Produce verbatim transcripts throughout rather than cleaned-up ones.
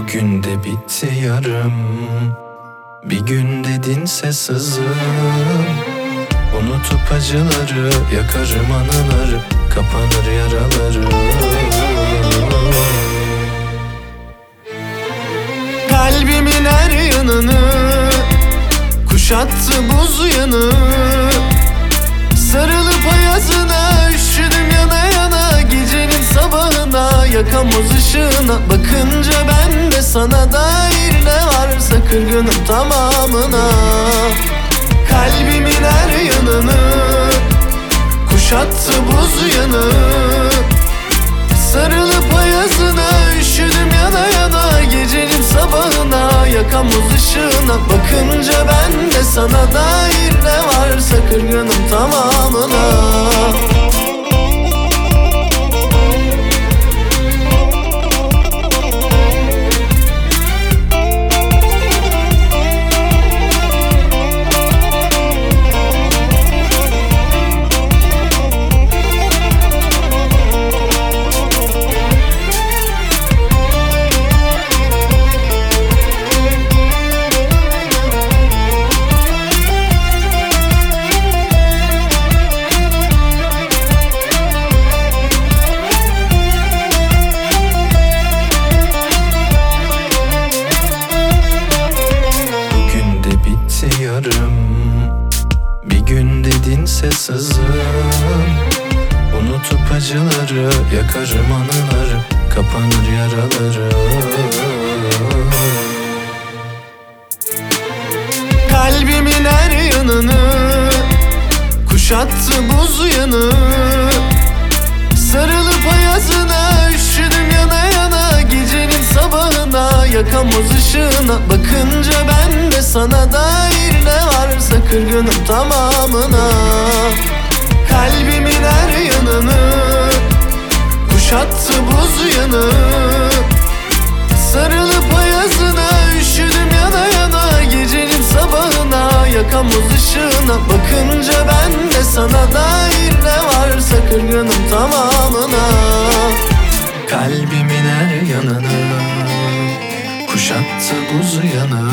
Bugün de bitti yarım. Bir gün dedinse sızım. Unutup acıları, yakarım anıları, kapanır yaraları. Kalbimin her yanını kuşattı buz yanı. Sarılıp ayazına üşüdüm yana yana, gecenin sabahına yakamoz ışığına. Bakınca ben de sana dair ne varsa kırgınım tamamına. Kalbimin her yanını kuşattı buz yanı. Sarılıp ayazına üşüdüm yana yana, gecenin sabahına yakamoz ışığına. Bakınca ben de sana dair ne varsa kırgınım tamamına. Bir gün dedinse sızım. Unutup acıları, yakarım anıları, kapanır yaraları. Kalbimin her yanını kuşattı buz yanı. Sarılıp ayazına üşüdüm yana yana, gecenin sabahına yakamoz ışığına. Bakınca ben de sana dair ne varsa kırgınım tamamına. Kalbimin her yanını kuşattı buz yanı. Sarılıp ayazına üşüdüm yana yana, gecenin sabahına yakamoz ışığına. Bakınca ben de sana dair ne varsa kırgınım tamamına. Kalbimin her yanını kuşattı buz yanı.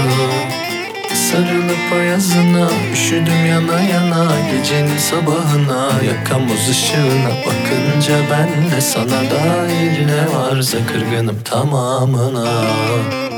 Sarılıp ayazına üşüdüm yana yana, gecenin sabahına yakamoz ışığına. Bakınca ben de sana dair ne varsa kırgınım tamamına.